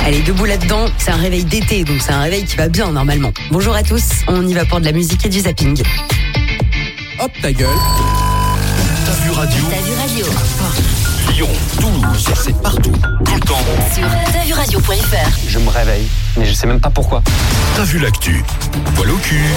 Allez, debout là-dedans, c'est un réveil d'été, donc c'est un réveil qui va bien normalement. Bonjour à tous, on y va pour de la musique et du zapping. Hop ta gueule. T'as vu radio. T'as vu radio. Lyon, Toulouse, c'est partout, tout le temps. Sur t'asvuradio.fr. Je me réveille, mais je sais même pas pourquoi. T'as vu l'actu. Poil au cul.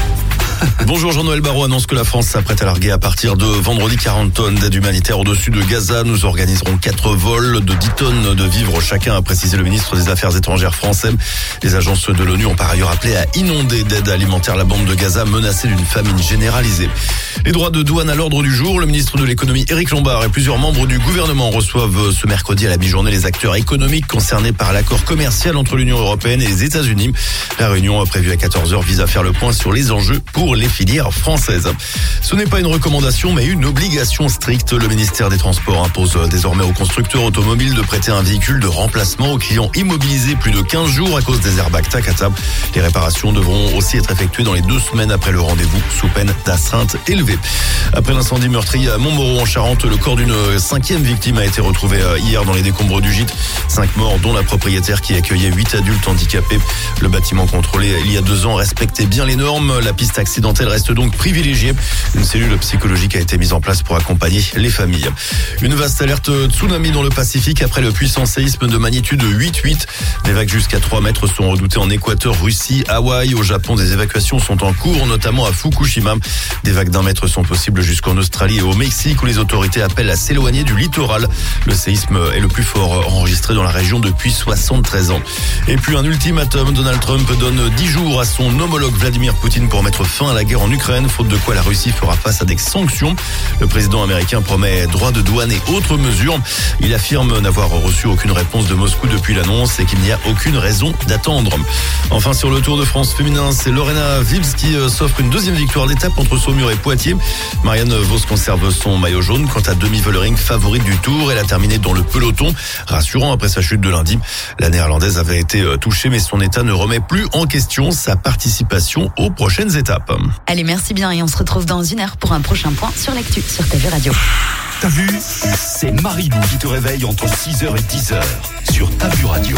Bonjour, Jean-Noël Barrot annonce que la France s'apprête à larguer à partir de vendredi 40 tonnes d'aide humanitaire au-dessus de Gaza. Nous organiserons 4 vols de 10 tonnes de vivres chacun, a précisé le ministre des Affaires étrangères français. Les agences de l'ONU ont par ailleurs appelé à inonder d'aide alimentaire la bande de Gaza menacée d'une famine généralisée. Les droits de douane à l'ordre du jour. Le ministre de l'économie Éric Lombard et plusieurs membres du gouvernement reçoivent ce mercredi à la mi-journée les acteurs économiques concernés par l'accord commercial entre l'Union européenne et les États-Unis. La réunion prévue à 14h vise à faire le point sur les enjeux pour les filières françaises. Ce n'est pas une recommandation mais une obligation stricte. Le ministère des Transports impose désormais aux constructeurs automobiles de prêter un véhicule de remplacement aux clients immobilisés plus de 15 jours à cause des airbags Takata. Les réparations devront aussi être effectuées dans les 2 semaines après le rendez-vous sous peine d'astreinte élevée. Après l'incendie meurtrier à Montmoreau en Charente, le corps d'une 5e victime a été retrouvé hier dans les décombres du gîte. 5 morts dont la propriétaire qui accueillait 8 adultes handicapés. Le bâtiment contrôlé il y a 2 ans respectait bien les normes. La piste accidentelle reste donc privilégiée. Une cellule psychologique a été mise en place pour accompagner les familles. Une vaste alerte tsunami dans le Pacifique après le puissant séisme de magnitude 8,8. Des vagues jusqu'à 3 mètres sont redoutées en Équateur, Russie, Hawaï. Au Japon, des évacuations sont en cours, notamment à Fukushima. Des vagues d'1 mètre sont possibles jusqu'en Australie et au Mexique où les autorités appellent à s'éloigner du littoral. Le séisme est le plus fort enregistré dans la région depuis 73 ans. Et puis un ultimatum, Donald Trump donne 10 jours à son homologue Vladimir Poutine pour mettre fin à la guerre en Ukraine, faute de quoi la Russie fera face à des sanctions. Le président américain promet droits de douane et autres mesures. Il affirme n'avoir reçu aucune réponse de Moscou depuis l'annonce et qu'il n'y a aucune raison d'attendre. Enfin, sur le Tour de France féminin, c'est Lorena Wiebes qui s'offre une 2e victoire d'étape entre Saumur et Poitiers. Marianne Vos conserve son maillot jaune. Quant à Demi Vollering, favorite du Tour, elle a terminé dans le peloton. Rassurant après sa chute de lundi. La néerlandaise avait été touchée, mais son état ne remet plus en question sa participation aux prochaines étapes. Allez, merci bien et on se retrouve dans 1 heure pour un prochain point sur l'actu sur T'as vu radio. T'as vu, c'est Marilou qui te réveille entre 6h et 10h sur T'as vu radio.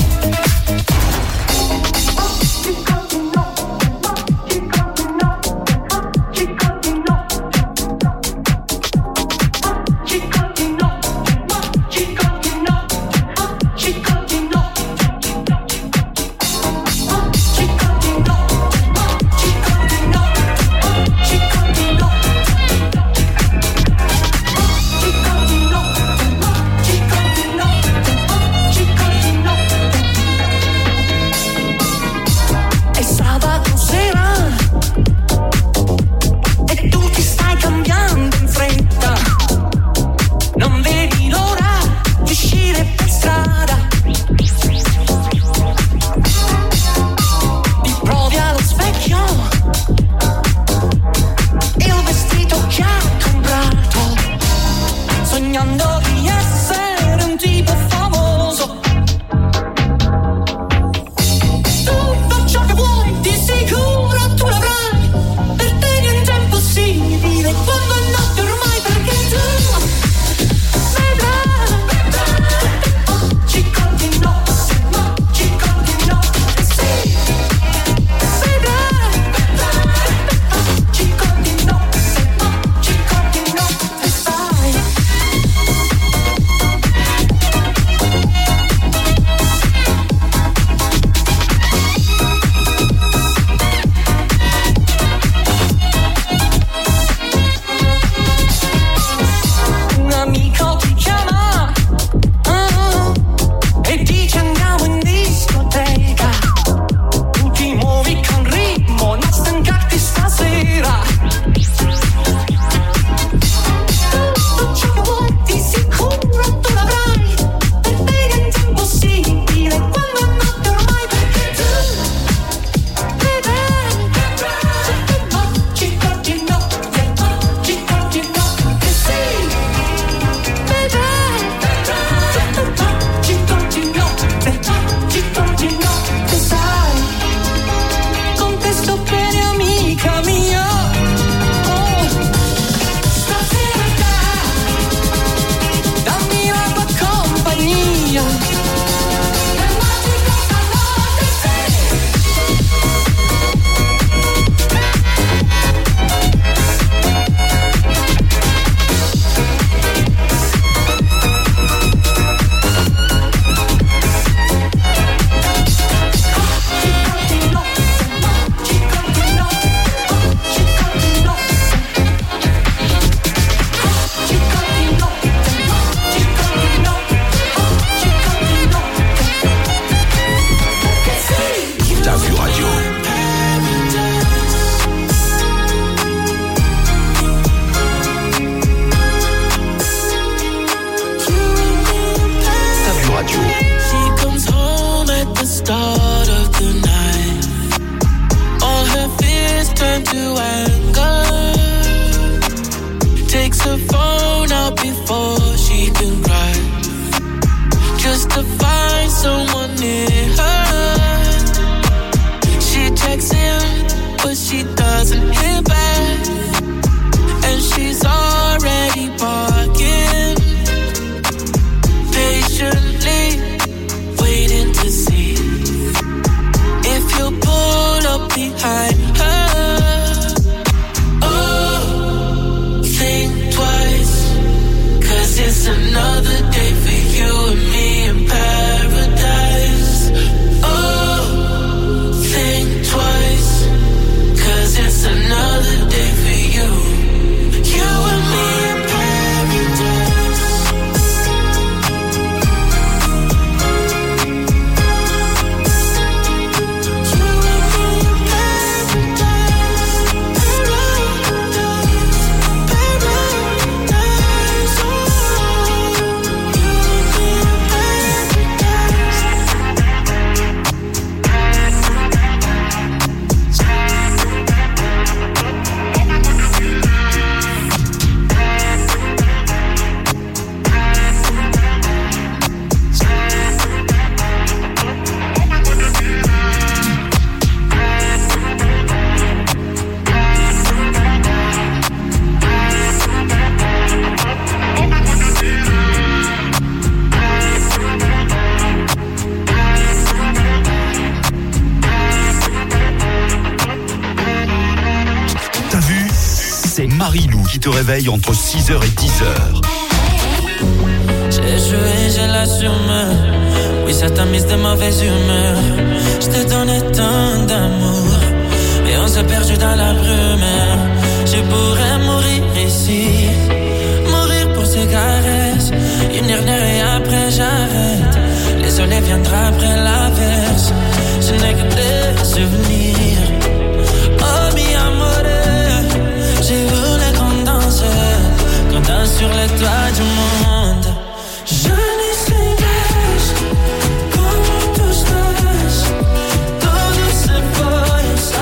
Marie-Lou qui te réveille entre 6h et 10h. J'ai joué, j'ai l'assumé. Oui, ça t'a mise de mauvaise humeur. Je t'ai donné tant d'amour, et on s'est perdu dans la brume. Je pourrais mourir ici, mourir pour ces caresses. Une dernière et après j'arrête. Les soleils viendra après l'averse. Je n'ai que des souvenirs. Oh mi amore, j'ai voulu qu'on danse sur les toits du monde. Je n'y sais pas comment tout se passe. Tout se passe,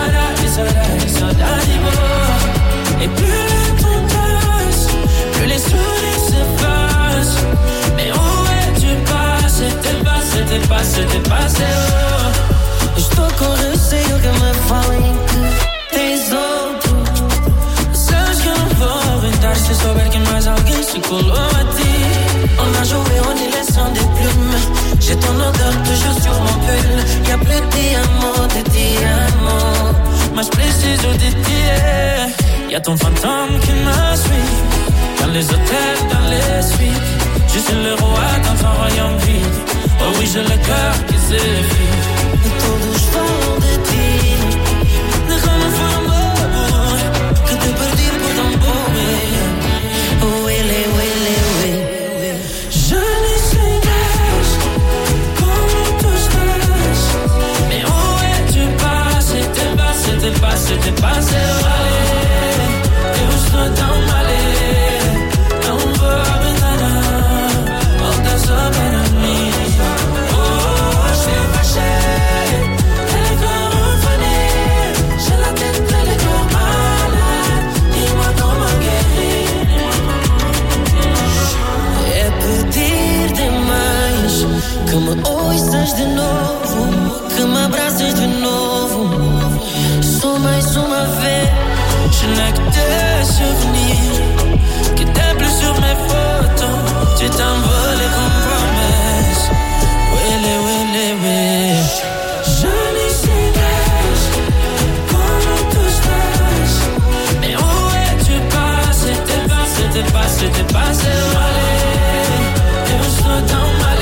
et plus le temps passe, plus les sourires s'effacent. Mais où es-tu passé? T'es passé, oh. Estou com receio que me falem que tens outro. Sabes que eu não vou aguentar se souber que mais alguém se colou a ti. On a joué, on est les sons des plumes. J'ai ton odeur toujours sur mon pull. Y'a plus de diamants, mas preciso de ti. Y'a ton fantôme qui me suit, dans les hôtels, dans les suites. Je suis le roi dans un royaume vide. Oh oui, j'ai le cœur qui s'effrite. E todos falam de ti. Déjame foi un bobo que te perdí por tan pobre. Huele. Je ne sais pas comment tout se passe. Mais où es-tu passé? T'es passé, allez. Eu estou tão mal. Não vou aguentar nada. Volta sobre a mim. Que me ouças de novo, que me abraças de novo. Só mais uma vez. Je n'ai que des souvenirs qui t'es plus sur mes photos. Tu t'envoles comme promesse. Oui. Je ne sais pas comment tout se passe. Mais où es-tu passé? T'es passé, allez. Eu estou tão mal.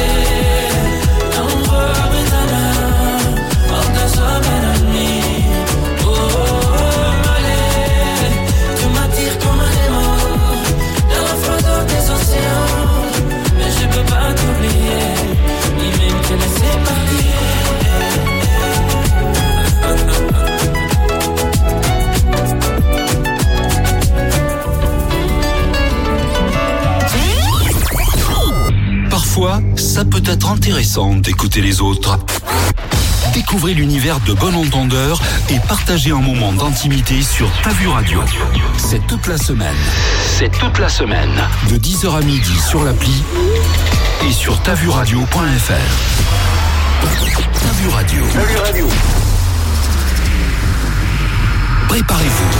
Parfois, ça peut être intéressant d'écouter les autres. Découvrez l'univers de Bon Entendeur et partagez un moment d'intimité sur Ta Vue Radio. C'est toute la semaine. De 10h à midi sur l'appli et sur tavuradio.fr. Ta Vue Radio. Préparez-vous.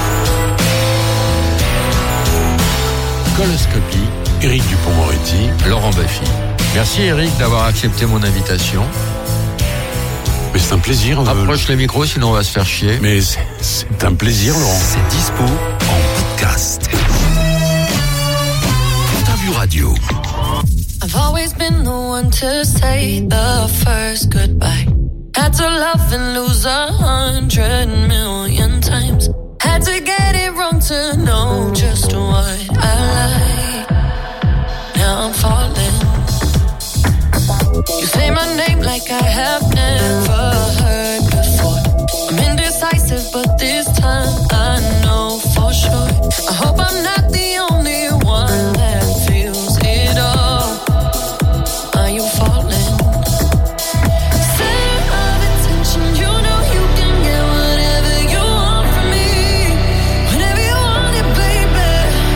Coloscopie, Éric Dupond-Moretti, Laurent Baffy. Merci Éric d'avoir accepté mon invitation. Mais c'est un plaisir. Approche le micro, sinon on va se faire chier. Mais c'est un plaisir, Laurent. C'est dispo en podcast. Ta Vue Radio. I've always been the one to say the first goodbye. Had to love and lose 100 million times. Had to get it wrong to know just what I like. Now I'm falling. You say my name like I have never heard before. I'm indecisive, but this time I know for sure. I hope I'm not the only one that feels it all. Are you falling? Center of attention, you know you can get whatever you want from me. Whenever you want it, baby.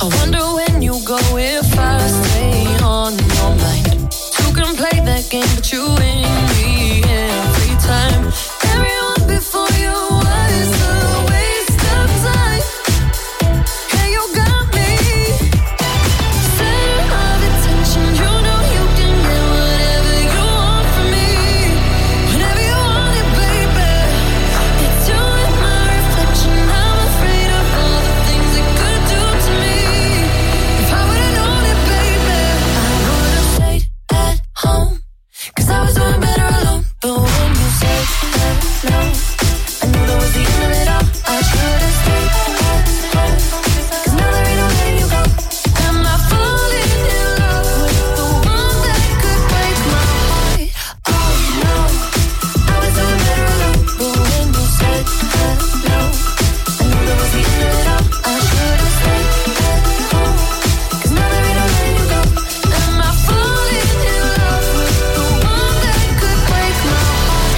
wonder when you go if I stay on your mind. You can play that game, but you win me every time. Everyone before you was a waste of time. Yeah, you got me. Center of attention, you know you can get whatever you want from me. Whenever you want it, baby. It's you and my reflection. I'm afraid of all the things it could do to me. If I would've known it, baby, I would've stayed at home. 'Cause I was doing better alone. But when you said hello, I knew that was the end of it all. I should've stayed at home. 'Cause now there ain't no letting you go. Am I falling in love with the one that could break my heart? Oh no, I was doing better alone. But when you said hello, I knew that was the end of it all. I should've stayed at home. 'Cause now there ain't no letting you go. Am I falling in love with the one that could break my heart?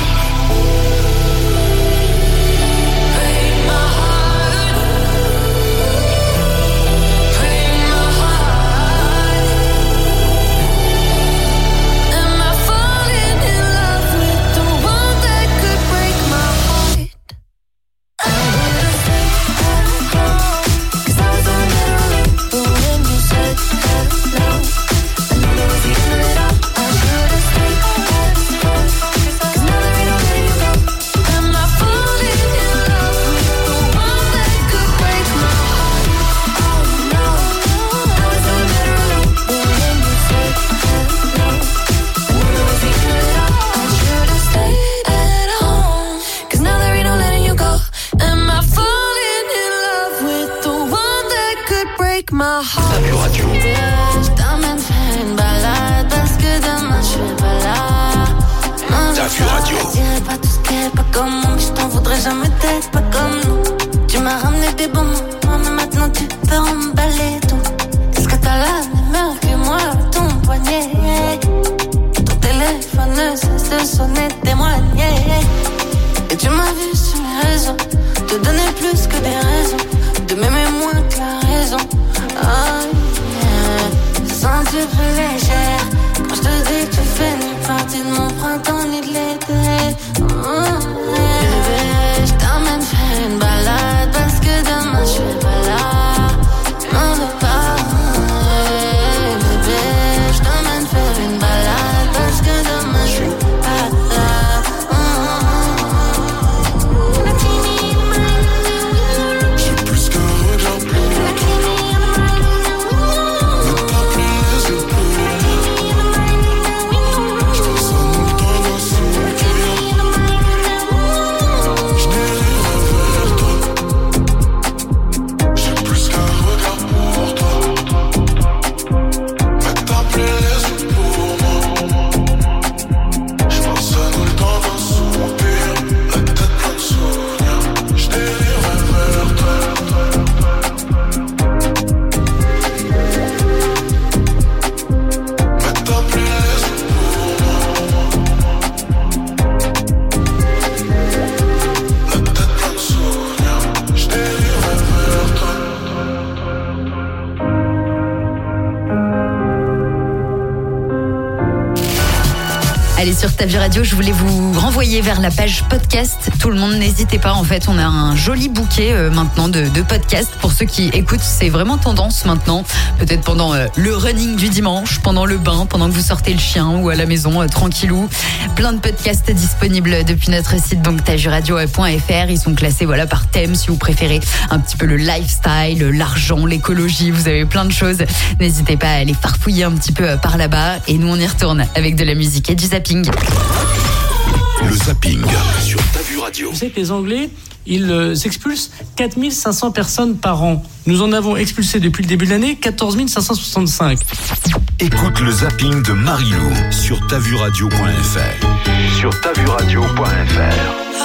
Break my heart. Break my heart. Am I falling in love with the one that could break my heart? I would've stayed at home. 'Cause I was doing better alone. But when you said hello, I knew that was the end of it all. I should've stayed at home. 'Cause now there ain't no letting you go. Am I falling in love with the one that could break my heart? Oh no, I was doing better alone. But when you said hello, I knew that was the end of it all. I should've stayed at home. 'Cause now there ain't no letting you go. Am I falling in love with the one that could break my heart? Je t'emmène faire une balade parce que demain je serai pas là. T'as vu radio? Je dirais pas tout ce qui est pas comme nous, mais je t'en voudrais jamais d'être pas comme nous. Tu m'as ramené des bons moments, mais maintenant tu peux emballer tout. Est-ce que t'as la même heure que moi, ton poignet? Ton téléphone ne cesse de sonner, témoigner. Et tu m'as vu sur les réseaux, te donner plus que des raisons, de m'aimer moins que la raison. Oh yeah, je sens plus légère quand je te dis que tu fais ni partie de mon printemps ni de l'été. Bébé, je t'emmène faire une balade parce que demain je serai pas là. M'en veux pas. Bébé, je t'emmène faire une balade parce que demain je serai pas là. J'ai plus qu'un regard pour moi. Ne t'as plus les yeux pour moi. Je passe un temps dans son cœur. Je dérive vers toi. J'ai plus qu'un regard pour toi. Ne t'as plus les yeux pour moi. Je passe un temps dans son cœur. La tête pleine de souvenirs. Je dérive vers toi. Mais t'as plus les yeux pour moi. La tête pleine de souvenirs. Je dérive vers toi. Allez, sur Ta Vie Radio, je voulais vous renvoyer vers la page podcast. Tout le monde, n'hésitez pas. En fait, on a un joli bouquet maintenant de podcasts. Pour ceux qui écoutent, c'est vraiment tendance maintenant. Peut-être pendant le running du dimanche, pendant le bain, pendant que vous sortez le chien ou à la maison, tranquillou. Plein de podcasts disponibles depuis notre site, donc tavuradio.fr. Ils sont classés par thème, si vous préférez un petit peu le lifestyle, l'argent, l'écologie. Vous avez plein de choses. N'hésitez pas à aller farfouiller un petit peu par là-bas. Et nous, on y retourne avec de la musique et du zapping. Le zapping sur Ta Vu Radio. Vous savez que les Anglais, ils expulsent 4500 personnes par an. Nous en avons expulsé depuis le début de l'année 14 565. Écoute le zapping de Marilou sur tavuradio.fr. Sur tavuradio.fr.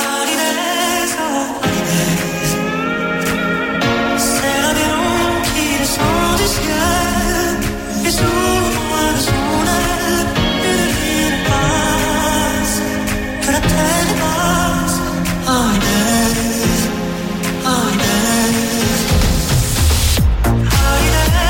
C'est l'avion qui descend du ciel et sous son aile, une ville passe, que la terre passe. Holidays, holidays, holidays.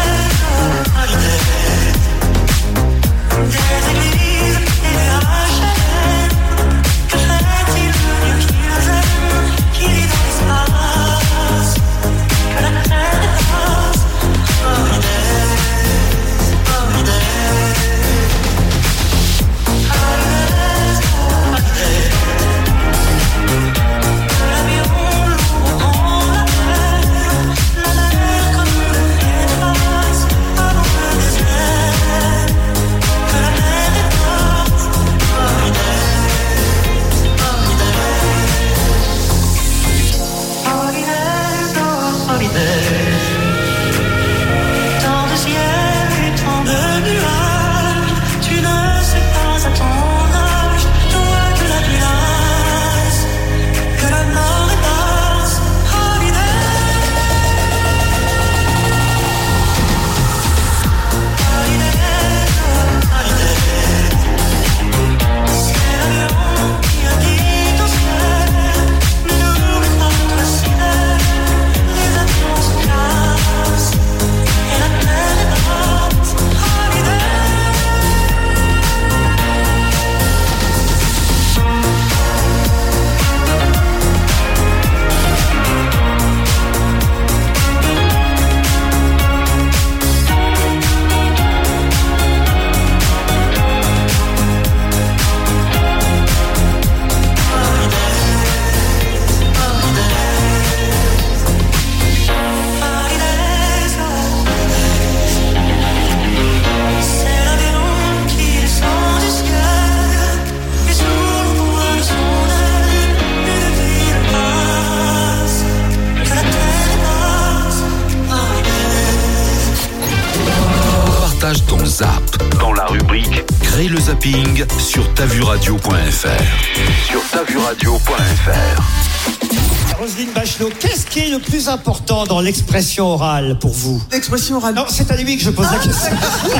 Zap, dans la rubrique Crée le zapping sur tavuradio.fr. Sur tavuradio.fr. Roselyne Bachelot, qu'est-ce qui est le plus important dans l'expression orale pour vous? L'expression orale? Non, c'est à lui que je pose la question.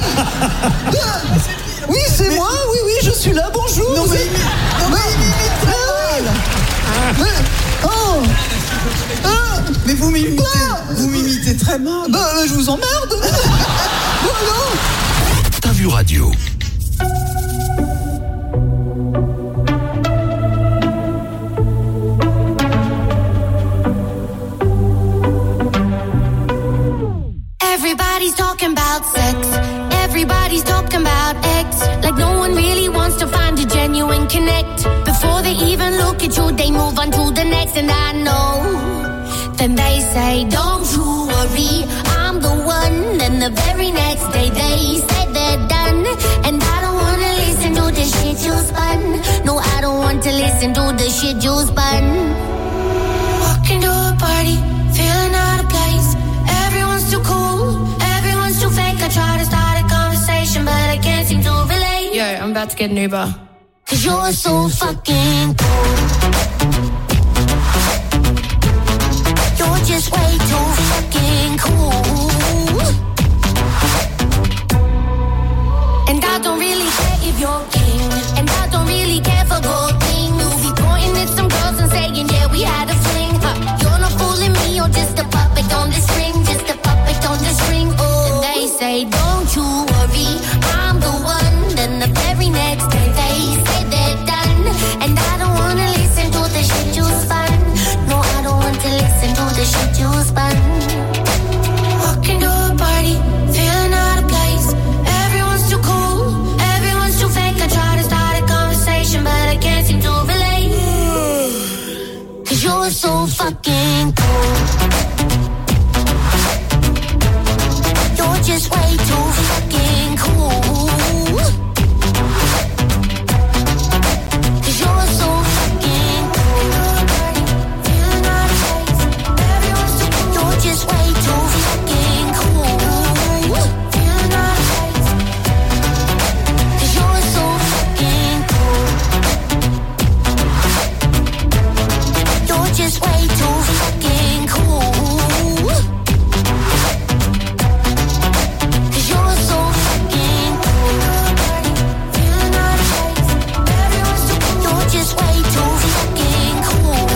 Oui, c'est moi, oui, je suis là, bonjour. Non, mais il m'imite très mal. Mais vous m'imitez très mal. Je vous emmerde. Voilà. T'as vu radio. Everybody's talking about sex. Everybody's talking about X. Like no one really wants to find a genuine connect. Before they even look at you, they move on to the next. And I know. Then they say, don't you worry, I'm the one. Then the very next day they say they're done. And I don't wanna listen to the shit you spun. No, I don't want to listen to the shit you spun. Walking to a party, feeling out of place. Everyone's too cool, everyone's too fake. I try to start a conversation, but I can't seem to relate. Yo, I'm about to get an Uber. 'Cause you're so fucking cool. You're just way too fucking cool. And I don't really care if you're king. And I don't really care for gold things. You'll be pointing at some girls and saying, yeah, we had a fling. You're not fooling me, you're just a puppet on the string. Just a puppet on the string, oh. And they say, don't you worry, I'm the one. Then the very next day they say they're done. And I don't wanna listen to the shit you spun. No, I don't want to listen to the shit you spun. Walking to a party, feeling out of place. Everyone's too cool, everyone's too fake. I try to start a conversation, but I can't seem to relate. 'Cause you're so fucking cool. You're just way too fucking cool. 'Cause you're so fucking cool. You're just way too fucking cool. 'Cause you're so fucking cool. You're just way too fucking cool. 'Cause you're so fucking cool. You're just way too fucking cool.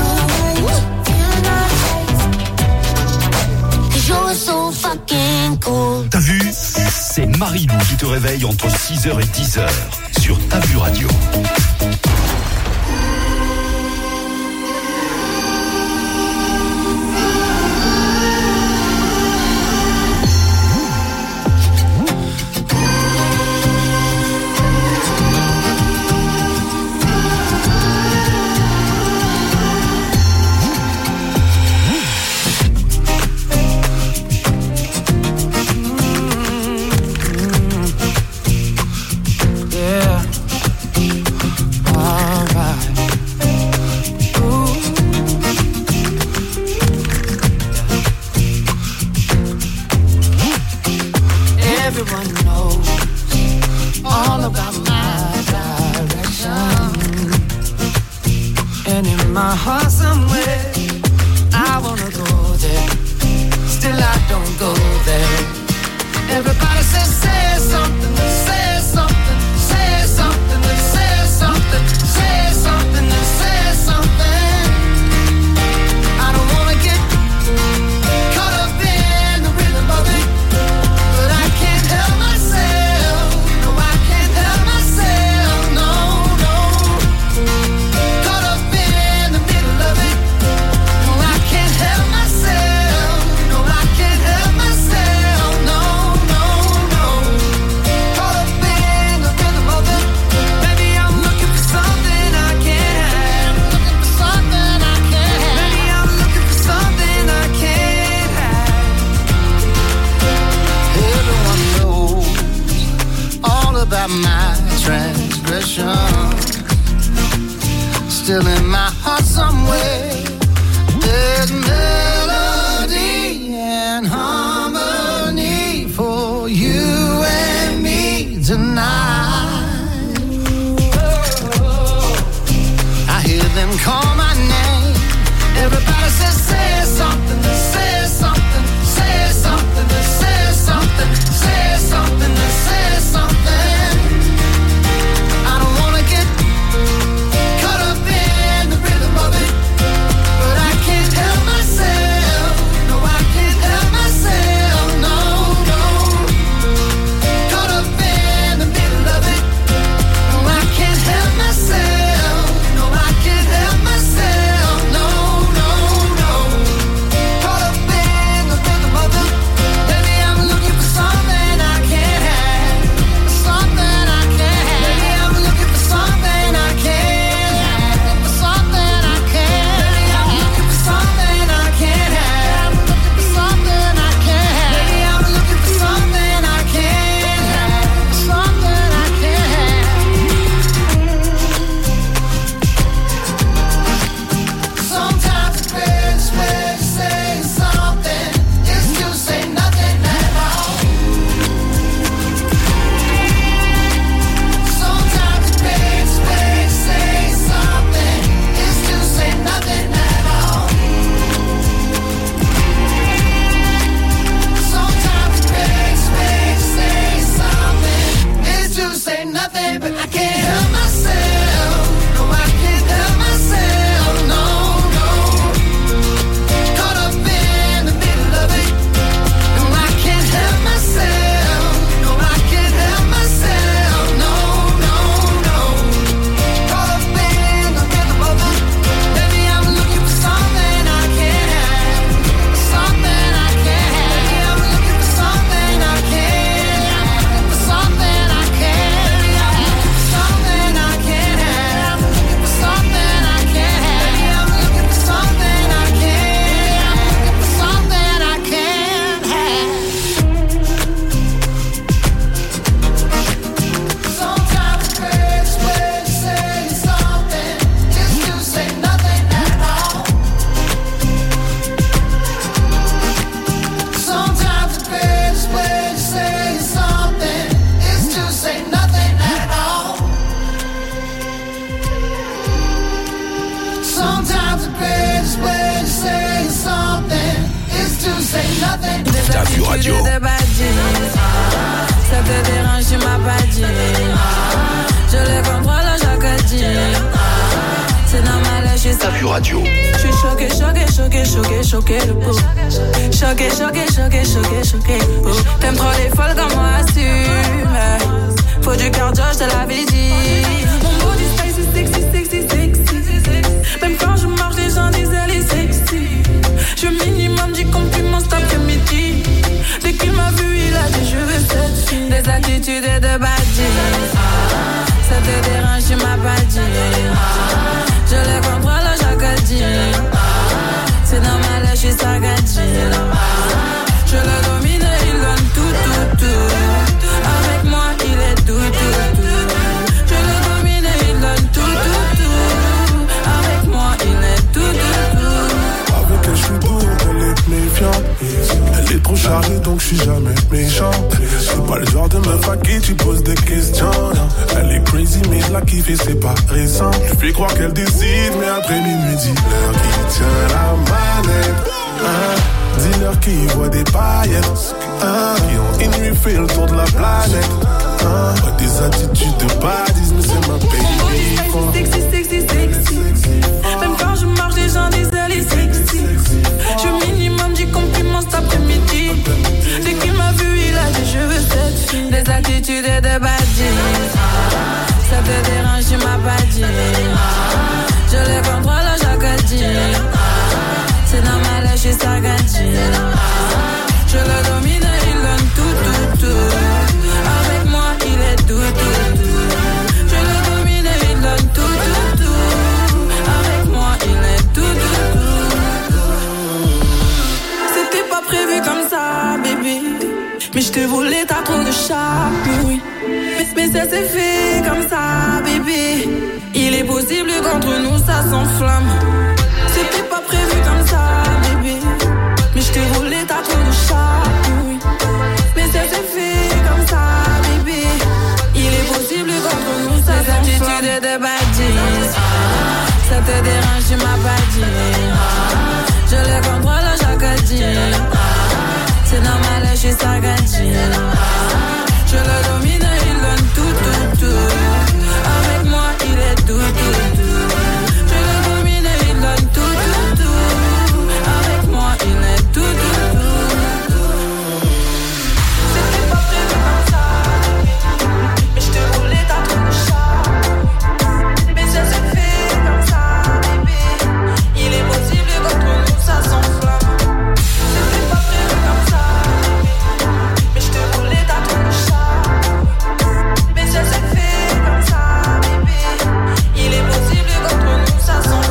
'Cause you're so fucking cool. T'as vu? C'est Marilou qui te réveille entre 6h et 10h sur T'as vu radio. Everyone knows all about my direction. And in my heart somewhere, I wanna go there. Still I don't go there. Everybody says, say something, say something, say something, say something, say something, say something. I don't wanna get caught up in the rhythm of it. My transgression, still in my heart somewhere, there's melody and harmony for you and me. T'as vu radio. Ça te dérange, tu m'as pas dit. Je le contrôle chaque dit. C'est normal, je suis. T'as vu radio. Je suis choqué le pot. Choqué le pot. T'aimes trop les folles comme moi, assume. Faut du cardio, je te l'avais dit. Mon body sexy. Même quand je marche, les gens disent elle est sexy. Je minimum du compliment cet après-midi. Dès qu'il m'a vu, il a dit je veux cette fille. Des attitudes et de badges. Ça te dérange, tu m'as pas dit. Je le contrôle chaque dit. C'est normal, je suis sagadi. Je le domine, il donne tout. Avec moi, il est tout. Je le domine, il donne tout. Avec moi, il est tout. Avec elle, je suis doux, elle est méfiante. Elle est trop chargée, donc je suis jamais méchant. C'est pas le genre de meuf à qui tu poses des questions. Elle est crazy, mais je la kiffe et c'est pas récent. Je fais croire qu'elle décide, mais après minuit, dis-leur qui tient la manette. Dis-leur qui voit des paillettes. Qui ont une nuit fait le tour de la planète. Des attitudes de badis, mais c'est ma baby. Sexy. Même quand je marche, les gens disent elle est sexy. Je minimum du compliment cet après-midi. Dès qu'il m'a vu, il a dit je veux cette fille. Des attitudes et de badis. Ça te dérange, tu m'as pas dit. Je le contrôle chaque dit. C'est normal, je suis sagadi. Je le domine, il donne tout. Avec moi, il est tout. Je le domine, il donne tout. Avec moi, il est tout. C'était pas prévu comme ça, bébé. Mais je te voulais, t'as trop de charme, oui. Mais ça s'est fait comme ça, bébé. Il est possible qu'entre nous, ça s'enflamme. C'était pas prévu comme ça, bébé. Mais je te voulais, t'as trop de charme, oui. Mais ça s'est fait comme ça, bébé. Il est possible qu'entre nous, ça s'enflamme. Les attitudes de badis. Ça te dérange, tu m'as pas dit. Je le contrôle chaque dit. C'est normal, je suis sagadi. Je le domine, il donne tout. Avec moi, il est tout. Je le domine, il donne tout. Avec moi, il est tout. C'était pas prévu comme ça. Mais je te voulais, t'as trop de charme. Mais ça s'est fait comme ça, bébé. Il est possible qu'entre nous, ça s'enflamme. C'était pas prévu comme ça. Mais je te voulais, t'as trop de charme. Mais ça s'est fait comme ça, bébé. Il est possible qu'entre nous, ça s'enflamme.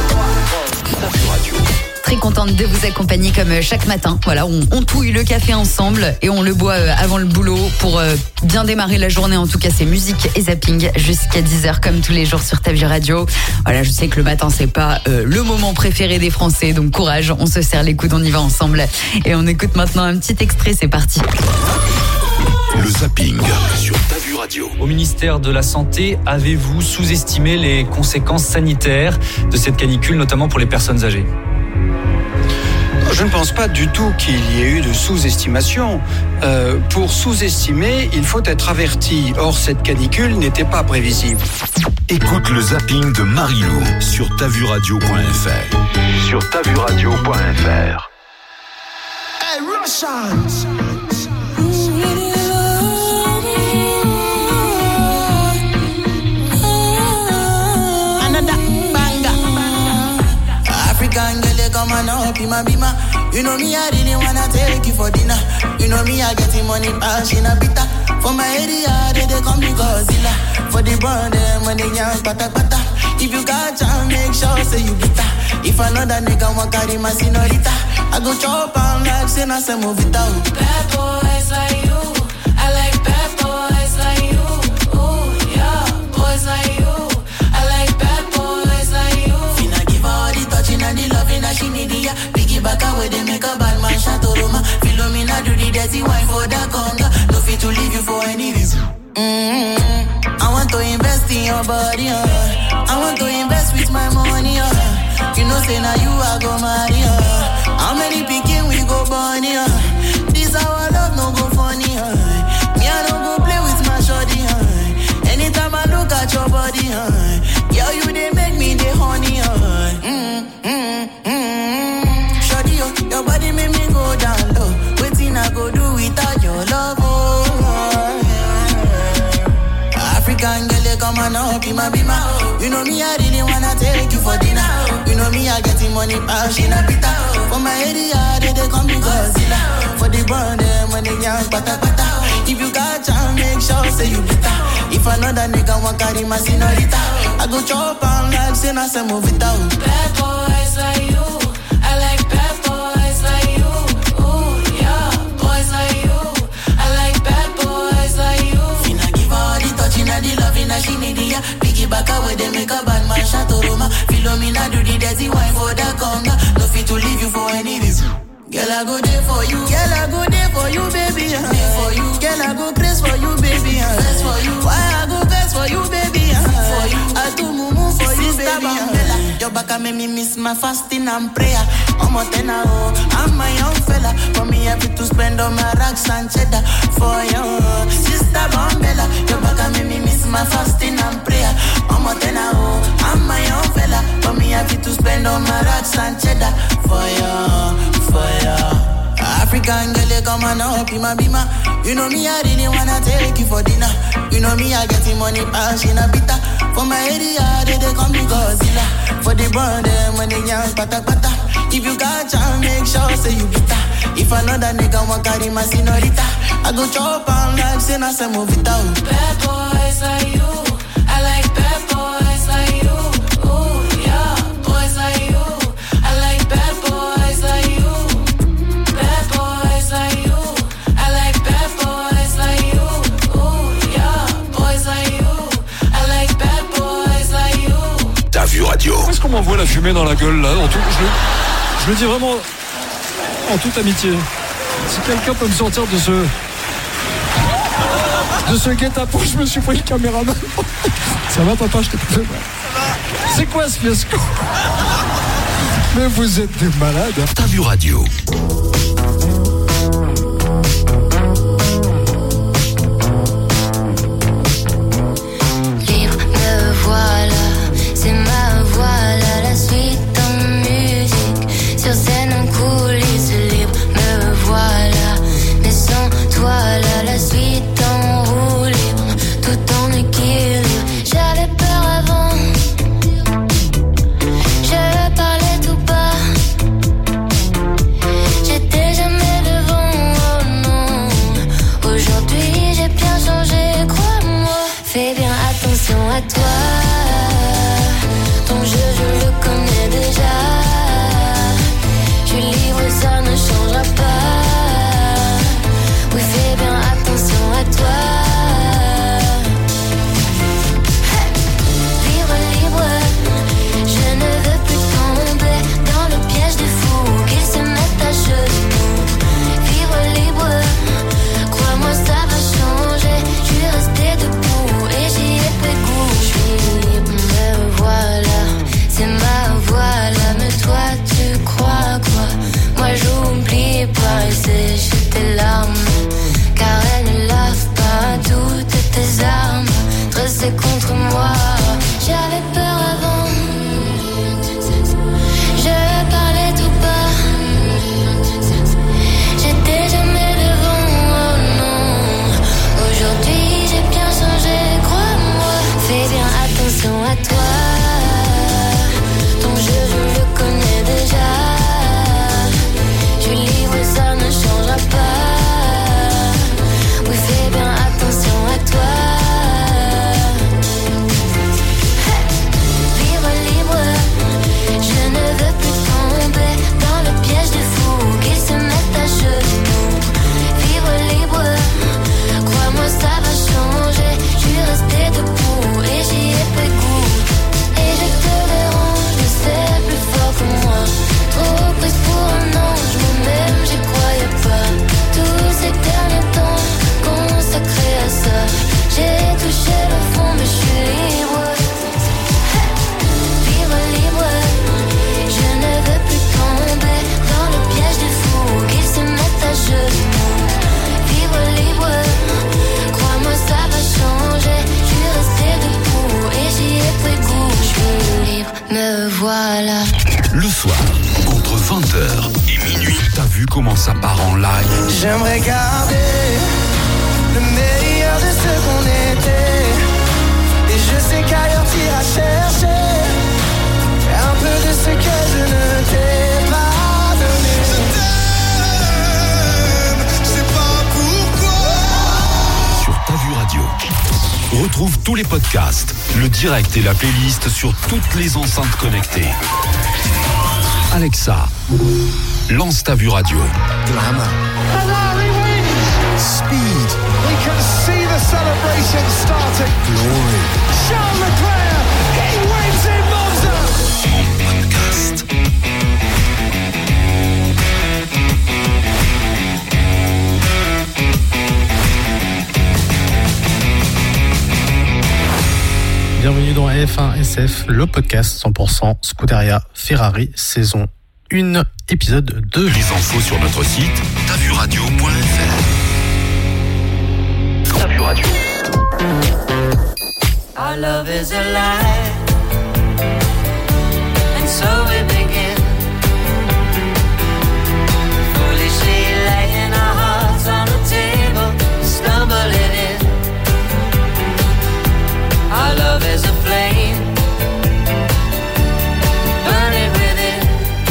Très contente de vous accompagner comme chaque matin. Voilà, on touille le café ensemble et on le boit avant le boulot pour bien démarrer la journée. En tout cas, c'est musique et zapping jusqu'à 10h comme tous les jours sur Ta Vie Radio. Voilà, je sais que le matin, c'est pas le moment préféré des Français. Donc courage, on se serre les coudes, on y va ensemble. Et on écoute maintenant un petit extrait, c'est parti. Le zapping sur Ta Vu Radio. Au ministère de la Santé, avez-vous sous-estimé les conséquences sanitaires de cette canicule, notamment pour les personnes âgées ? Je ne pense pas du tout qu'il y ait eu de sous-estimation. Pour sous-estimer, il faut être averti. Or, cette canicule n'était pas prévisible. Écoute le zapping de Marilou sur tavuradio.fr. Sur tavuradio.fr. Hey, Russian! African girl, come on up in my bima. You know me, I really wanna take you for dinner. You know me, I getting money, bash in a bitter. For my area, they call me Godzilla. For the brand, when they young, pata pata. If you got time, make sure say you bitter. If another nigga want carry my senorita, I go chop on like say na se move it out. Bad boys like you, I like bad boys like you. Ooh, yeah, boys like you, I like bad boys like you. Finna give her all the touching and the loving that she need, yeah. Piggyback away, they make a bad man Chateau Roma. Philomena do the dirty wine for the conga. No fit to leave you for any reason. I want to invest in your body, I want to invest with my money, You know say now you are go marry, How many pikin we go born, and up in my bima. You know me, I really wanna take you for dinner. You know me, I getting money, passion, a pita. For my area, they come to Godzilla. For the burn them when they young, pata pata. If you got time, make sure say you bitter. If another nigga want carry my senorita, I go chop on like say na say move it out. Bad boys like you, I like bad boys like you. Ooh yeah, boys like you, I like bad boys like you. Finna give her all the touching and the loving that she need, yeah. Picky back away, they make a bad man Chateau Roma. Philomena do the dirty wine for the conga. No fit to leave you for any reason. Girl, I go there for you. Girl, I go there for you, baby. For you. Girl, I go crazy for you, baby. Crazy for you. Why I go best for you, baby? For you. I do mumu for you, baby. Bambella. Your back make me miss my fasting and prayer. I'm a tenor, I'm my young fella. For me, I have to spend all my racks and cheddar. For you, sister Bambella. Your back make me miss my fasting and prayer. I'm a tenor, I'm my young fella. For me, I have to spend all my racks and cheddar. For you. African girl, you come and up in my bima. You know me, I really wanna take you for dinner. You know me, I getting money, passion, a pita. For my area, they come to Godzilla. For the burn them when they young, pata pata. If you got time, make sure say you bitter. If another nigga want carry my senorita, I go chop on like say na say move it out. Bad boys like you, I like bad boys like you. Ooh yeah, boys like you, I like bad boys like you. Radio. Est-ce qu'on m'envoie la fumée dans la gueule là je le dis vraiment en toute amitié. Si quelqu'un peut me sortir de ce guet-apens, je me suis pris le caméraman. Ça va papa, je t'ai fait. C'est quoi ce fiasco? Mais vous êtes des malades. T'as vu Radio. Libre, me voilà. C'est ma voix, là, la suite en musique. Sur scène, en coulisses, libre, me voilà. Mais sans toi, là, la suite en roue libre. Tout en équilibre. J'avais peur avant. Je parlais tout bas. J'étais jamais devant, oh non. Aujourd'hui, j'ai bien changé, crois-moi. Fais bien attention à toi. Ton jeu, je le connais déjà. Je suis libre, ça ne changera pas. Oui, fais bien attention à toi. Hey. Libre, libre, je ne veux plus tomber dans le piège des fous qu'ils se mettent à genoux. Vivre libre, crois-moi, ça va changer. Je suis resté debout et j'y ai pris goût. Je suis libre, me voilà. C'est ma voix là, mais toi tu crois quoi? Moi j'oublie pas et sécher tes larmes. Car elles ne lavent pas toutes tes armes dressées contre moi. J'avais peur avant. Je parlais tout bas. J'étais jamais devant, oh non. Aujourd'hui j'ai bien changé, crois-moi. Fais bien attention à toi. Ton jeu, je le connais déjà. Je suis libre, ça ne changera pas. Oui, fais bien attention à toi. Hey. Vivre libre, je ne veux plus tomber dans le piège des fous qu'ils se mettent à genoux. Vivre libre, crois-moi, ça va changer. Je suis resté debout et j'y ai pris goût. Et je te dérange, mais c'est plus fort que moi. Trop prise pour un ange, moi-même j'y croyais pas. Tous ces derniers temps consacrés à ça. J'ai touché le fond, mais je suis libre. Hey. Vivre libre, je ne veux plus tomber dans le piège des fous qu'ils se mettent à genoux. Vivre libre, crois-moi, ça va changer. Je suis resté debout et j'y ai pris goût. Je suis libre, me voilà. Le soir, entre 20h et minuit, t'as vu comment ça part en live? J'aimerais garder le meilleur de ce qu'on était. Et je sais qu'ailleurs t'iras chercher un peu de ce que je ne t'ai pas donné. Je t'aime, je sais pas pourquoi. Sur Ta Vue Radio. Retrouve tous les podcasts, le direct et la playlist sur toutes les enceintes connectées. Alexa, lance Ta Vue Radio. Glamour. Speed. We can see the celebration starting. Glory. Charles Leclerc, he wins in Monza. Mon podcast. Bienvenue dans F1 SF, le podcast 100% Scuderia Ferrari, saison 1, épisode 2. Les infos sur notre site tavuradio.fr. Ta Vue Radio. Our love is a lie, and so we begin. Foolishly laying our hearts on the table, stumbling in. Our love is a flame, burning within.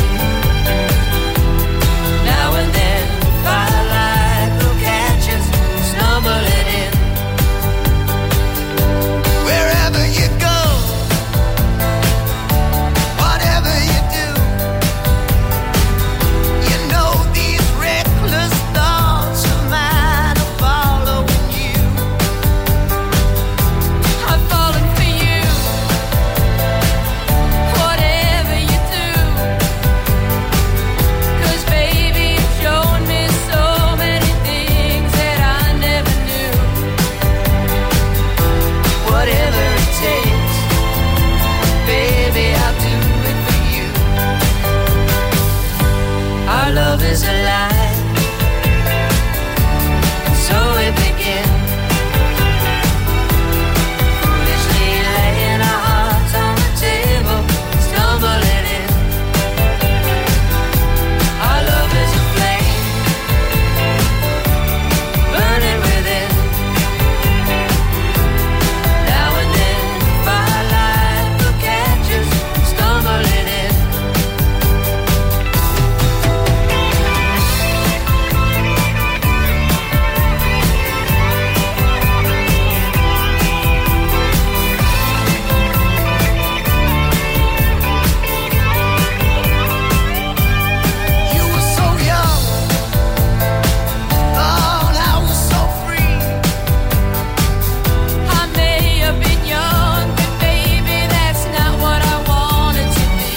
Now and then, firelight will catch us, stumbling in. Wherever you go, whatever you do, you know these reckless thoughts of mine are following you. I've fallen for you, whatever you do. 'Cause baby, you've shown me so many things that I never knew. Whatever it takes, baby, I'll do it for you. Our love is a lie, and so we begin. Foolishly laying our hearts on the table, stumbling in. Our love is a flame, burning within. Now and then, firelight will catch us, stumbling in. You were so young, oh, and I was so free. I may have been young, but baby, that's not what I wanted to be.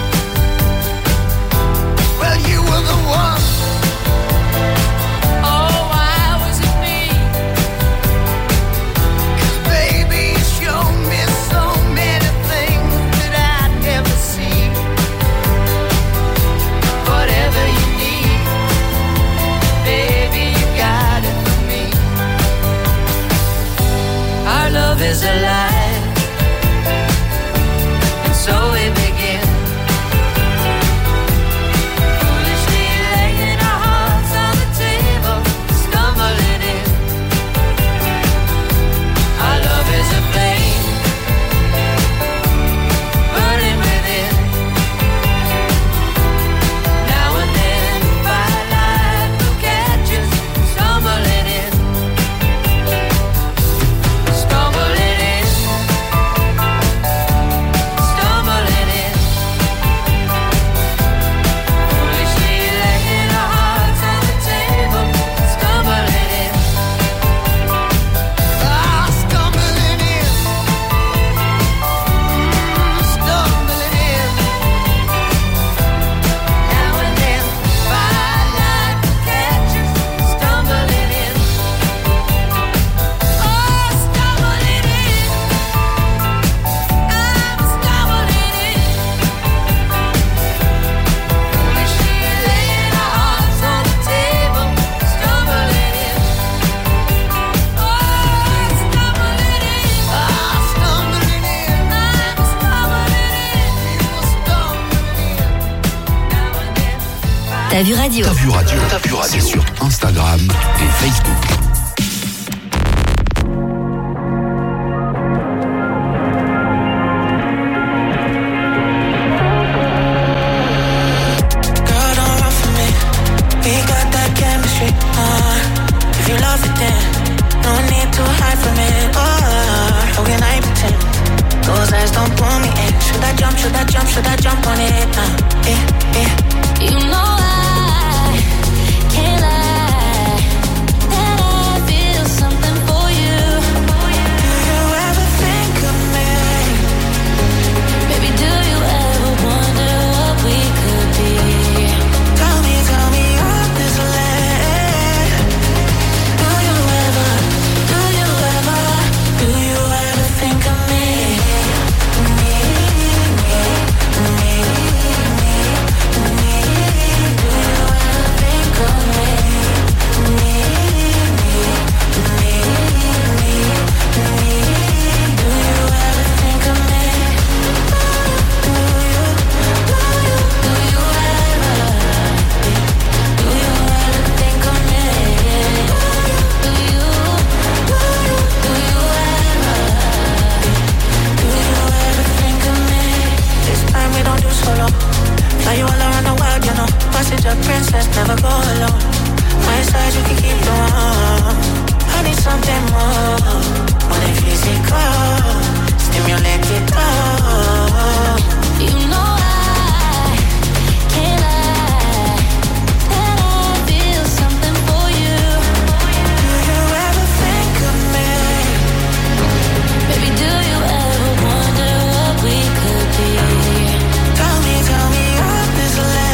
Well, you were the one. Oh, why was it me? 'Cause baby, you showed me so many things that I'd never see. Whatever you need, baby, you got it for me. Our love is a lie, and so we begin. Foolishly laying our hearts on the table, stumbling in. Our love is a flame, burning within. Now and then, firelight will catch us, stumbling in. Stumbling in. Stumbling in. Foolishly laying our hearts on the table, stumbling in. Ah, stumbling in. Stumbling in. Now and then, firelight will catch us, stumbling in. Oh, stumbling in. I'm stumbling in. Foolishly laying our hearts on the table, stumbling in. Oh, stumbling in. Ah, stumbling in. I'm stumbling in. You were stumbling in. Ta Vue Radio. Ta Vue Radio. C'est sur Instagram et Facebook. should I jump on it? You know I can't lie that I feel something for you. Do you ever think of me? Baby, do you ever wonder what we could be? Tell me honestly. Do you ever think of me? Fly you all around the world, you know. Passage of princess, never go alone. My side, you can keep the one. I need something more than physical. Stimulate it all. You know I can't lie that I feel something for you. Do you ever think of me? Baby, do you ever wonder what we could be? Tell me honestly.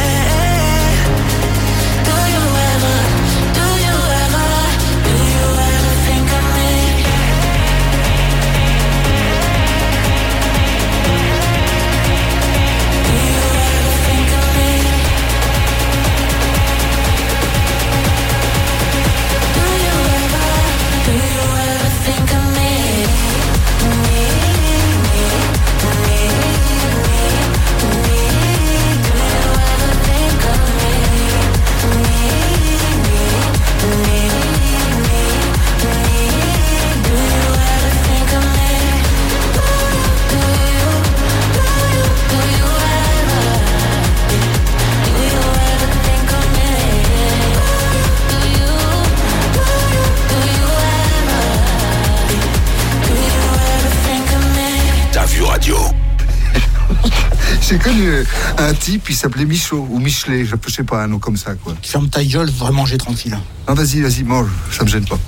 Do you ever think of me? Do you ever think of me? Do you ever think of me? Radio. J'ai connu un type, il s'appelait Michaud ou Michelet, je sais pas, un nom comme ça, quoi. Ferme ta gueule, va manger tranquille. Non, vas-y, mange, ça me gêne pas.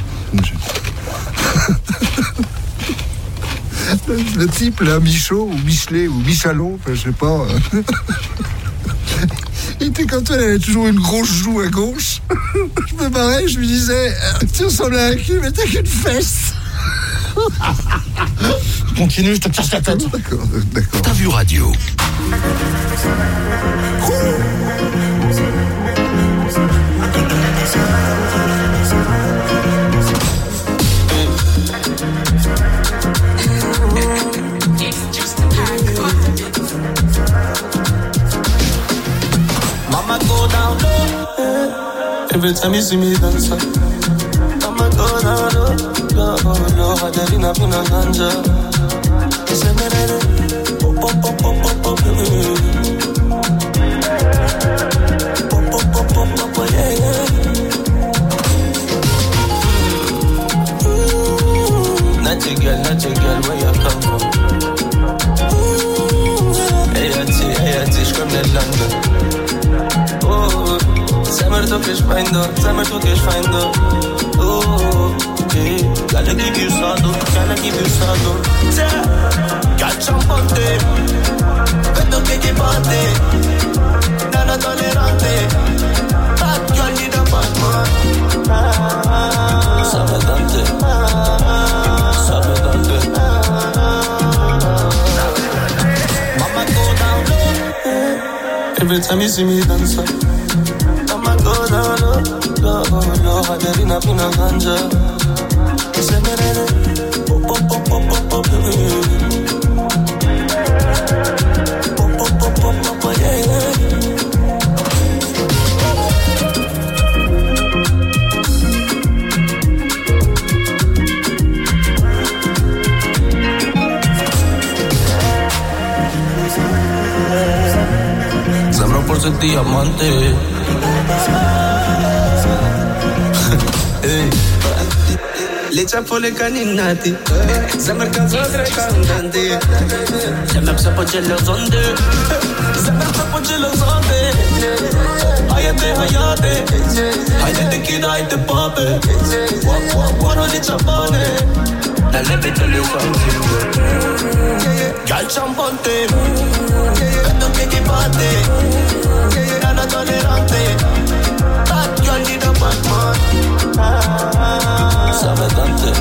Le type, là, Michaud ou Michelet ou Michalon, enfin, je sais pas. Il était comme toi, il avait toujours une grosse joue à gauche. Je me marrais, je lui disais, tu ressembles à un cul, mais t'as qu'une fesse. Continue, je te casse la tête. D'accord. T'as vu radio. Mama go down low. Every time you see me dance, Mama go down low. Adelina pina ganja. Not your girl, where you come from? Hey, ich komm nicht London. Oh, sag mir doch, ich fein da. Oh, okay. Gotta give you sado. Cacciamponte, vedo che ti batte. Nana tollerante, occhiali da Batman. Sabedante. Mama go down low. Every time you see me dance, Mama go down low. Adelina pina ganja. Sembra un polso di diamante. Lichapole kaninati Zamerkazodre kandandi Zemepse pochelo zonde Zemepse pochelo zonde Hayate hayate Hayate kida hayate pape Wano lichapone Dale pitole santi Gal champante Vendo che ti batte Nana tolerante Bad girl need a bad man Sabe dónde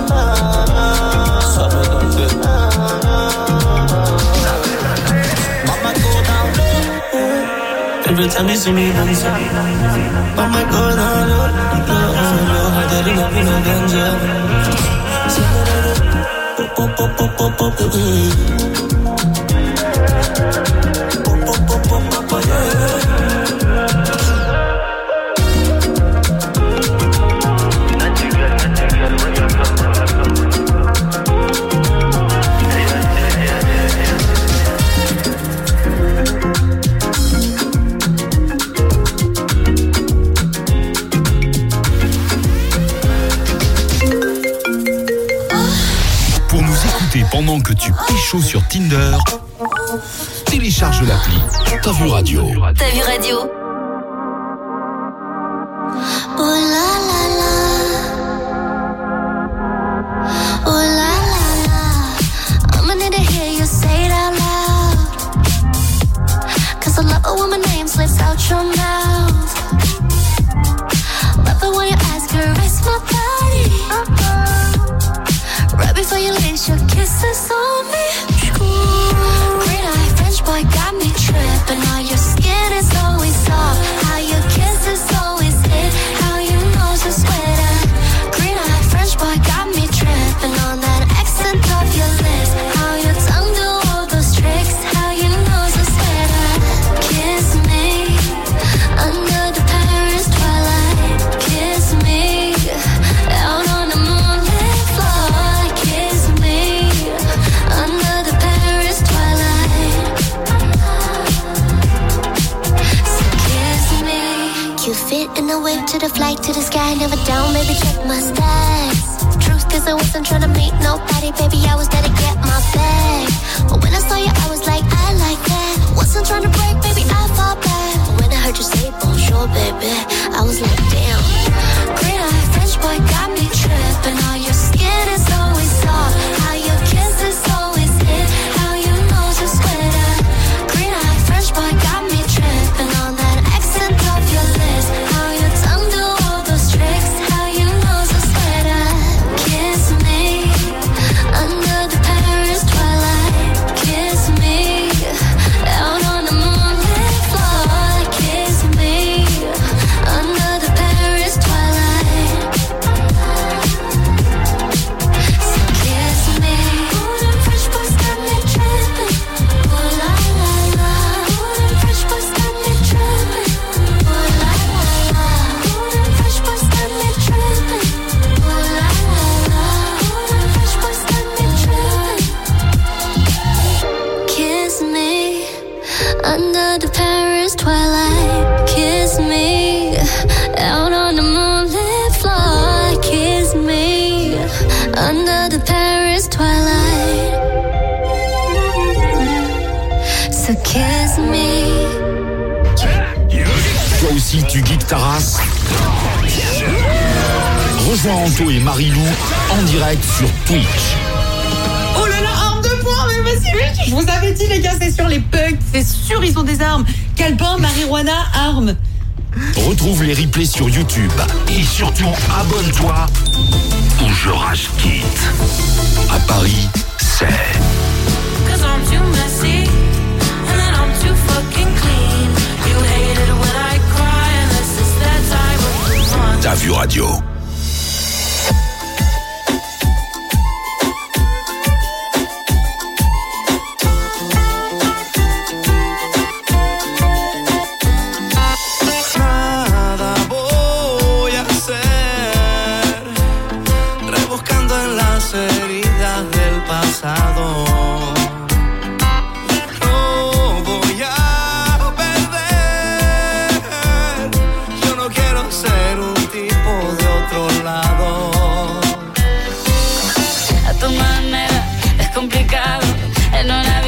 Mama go down low Every time you see me dance Mama go down low I didn't have no ganja Pop, pop, pop, pop, pop, pop, Pendant que tu pécho sur Tinder, télécharge l'appli T'as vu radio. T'as vu radio. Oh la la la. Oh la la la. I'ma need to hear you say it out loud. Cause I love it when my name slips out your mouth. Love it when you ask her, rest my body. Right before you leave, your kisses on me. Green eye French boy got me tripping. All your skin is always soft. How your kisses always hit. How your nose is sweater. Green eye French boy got me tripping on that accent of your lips. How your tongue do all those tricks. How your nose is sweater. Kiss me under the Paris twilight. Kiss me out on the moonlit floor. Kiss me under the Paris twilight. So kiss me. You fit in the whip to the flight to the sky. Never down, baby, check my stats. Truth, cause I wasn't trying to meet nobody. Baby, I was there to get my bag. But when I saw you, I was like, I like that. Wasn't trying to break, baby, I fall back. But when I heard you say bonjour, baby, I was like, damn. Green eye French boy got me tripping. All your skin is always soft. How your kisses always hit. How your nose is sweater. Green eye French boy got me tripping on that accent of your lips. How your tongue do all those tricks. How your nose is sweater. Kiss me under the Paris twilight. Kiss me out on the moonlit floor. Kiss me under the Paris twilight. So kiss me. Ooh, them French boys got me tripping. Ooh la la la. Ooh, them French boys got me tripping. Ooh la la la. Ooh, them French boys got me tripping. Ooh la la la. Ooh, them French boys got me tripping. Kiss me under the Paris twilight. Kiss me out on the moonlit floor. Kiss me under the Paris twilight. So kiss me. Toi aussi, tu geeks ta race. Rejoins Anto et Marilou en direct sur Twitch. Oh là là, arme de poing, mais vas-y, vite. Je vous avais dit, les gars, c'est sur les punks, c'est sûr, ils ont des armes. Calepin, marijuana, armes. Retrouve les replays sur YouTube et surtout abonne-toi au Je Rage Kit. À Paris, c'est Cause I'm too messy, and then I'm too fucking clean. You hate it when I cry, unless it's that type of fun. T'as vu radio. Nada voy a hacer, rebuscando en las heridas del pasado. No voy a perder, yo no quiero ser un tipo de otro lado.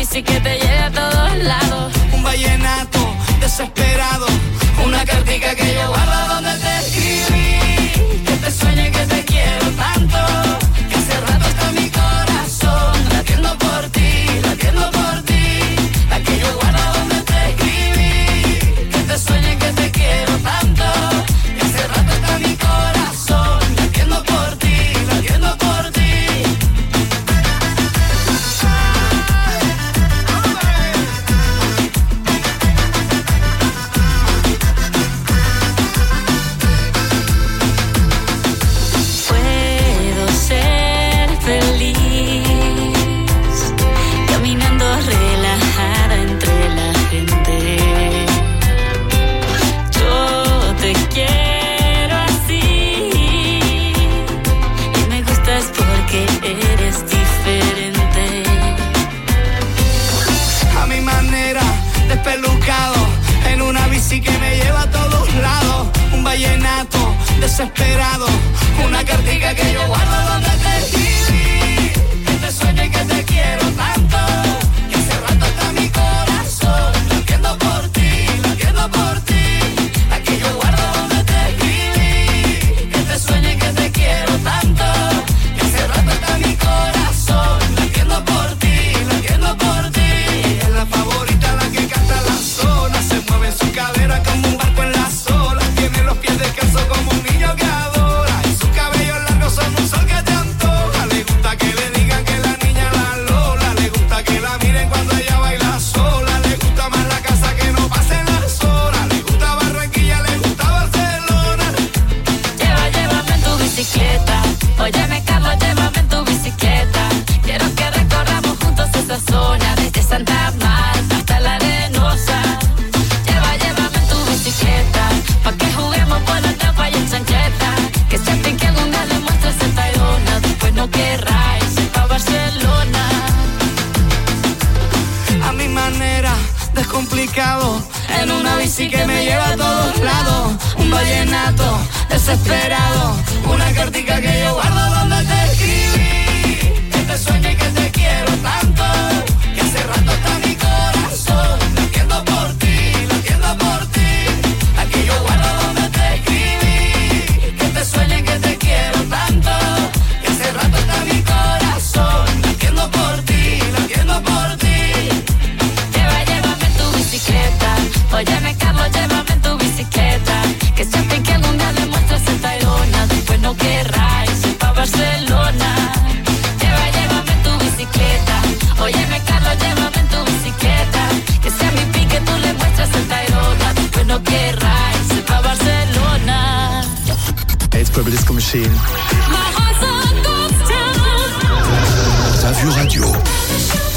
bici que te lleve a todos lados. Un vallenato desesperado, una cartica que yo guardo donde te escribí. Que te sueñe que te quiero tanto, que hace rato está mi corazón latiendo por ti, latiendo por ti. La que yo guardo donde te escribí. Que te sueñe que te quiero tanto, que hace rato está mi corazón latiendo por ti, latiendo por ti. Puedo ser feliz caminando relajada entre la gente. Yo te quiero así y me gustas porque eres diferente. A mi manera, despelucado, en una bici que me lleva a todos lados. Un vallenato desesperado, una cartica que yo guardo donde te escribí. Que te sueño y que te quiero tanto, que hace rato está mi corazón latiendo por ti, latiendo por ti. La que yo guardo donde te escribí. Que te sueño y que te quiero tanto, que hace rato está mi corazón latiendo por ti, latiendo por ti. Ella es la favorita, la que canta la zona, se mueve en su cadera como un barco en las olas. Tiene los pies descalzos como un niño que adora, y sus cabellos largos son un sol que te antoja. Le gusta que le digan que la niña la Lola, le gusta que la miren cuando ella baila sola. Le gusta más la casa que no pasen las horas. Le gusta Barranquilla, le gusta Barcelona. Llévame en tu bicicleta. Óyeme, Carlos, llévame en tu bicicleta. Quiero que recorramos juntos esa zona, desde Santa Marta hasta la Arenosa. Llévame en tu bicicleta, pa' que juguemos por la trampa y en chancleta. Que sienten que algún día le muestres el Tayrona, después no querrá irse pa' Barcelona. A mi manera, descomplicado, en una bici que me lleva a todos lados. Un vallenato desesperado, una cartica que yo guardo donde te escribí. Que te sueño y que te quiero tanto, que hace rato está mi corazón latiendo por ti, latiendo por ti. La que yo guardo donde te escribí. Que te sueño y que te quiero tanto, que hace rato está mi corazón latiendo por ti, latiendo por ti. Llévame en tu bicicleta. Óyeme, Carlos, llévame en tu bicicleta. Que sienten que algún día le muestras el Tayrona, después no querrá irse pa' Barcelona. Llévame en tu bicicleta. Óyeme, Carlos, llévame en tu bicicleta. Que sea mi pique, tú le muestras el Tayrona, después no querrá irse pa' Barcelona. Jetzt ist geschehen. My heart's a ghost town. T'as vu radio.